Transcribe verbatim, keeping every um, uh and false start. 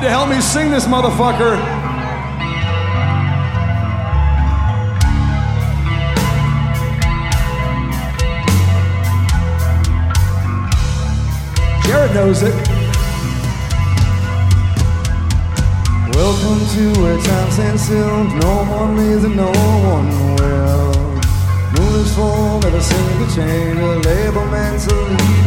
to help me sing this motherfucker. Jared knows it. Welcome to where time stands still. No one leaves and no one will. Moon is full, never seem to change. A label meant to leave.